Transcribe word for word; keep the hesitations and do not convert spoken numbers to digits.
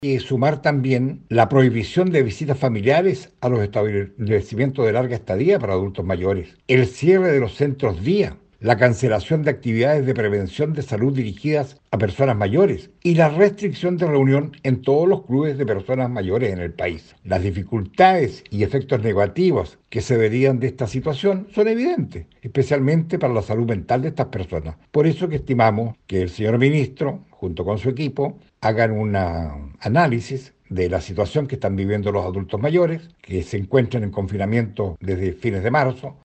Y sumar también la prohibición de visitas familiares a los establecimientos de larga estadía para adultos mayores, el cierre de los centros día, la cancelación de actividades de prevención de salud dirigidas a personas mayores y la restricción de reunión en todos los clubes de personas mayores en el país. Las dificultades y efectos negativos que se verían de esta situación son evidentes, especialmente para la salud mental de estas personas. Por eso que estimamos que el señor ministro, junto con su equipo, hagan un análisis de la situación que están viviendo los adultos mayores, que se encuentran en confinamiento desde fines de marzo,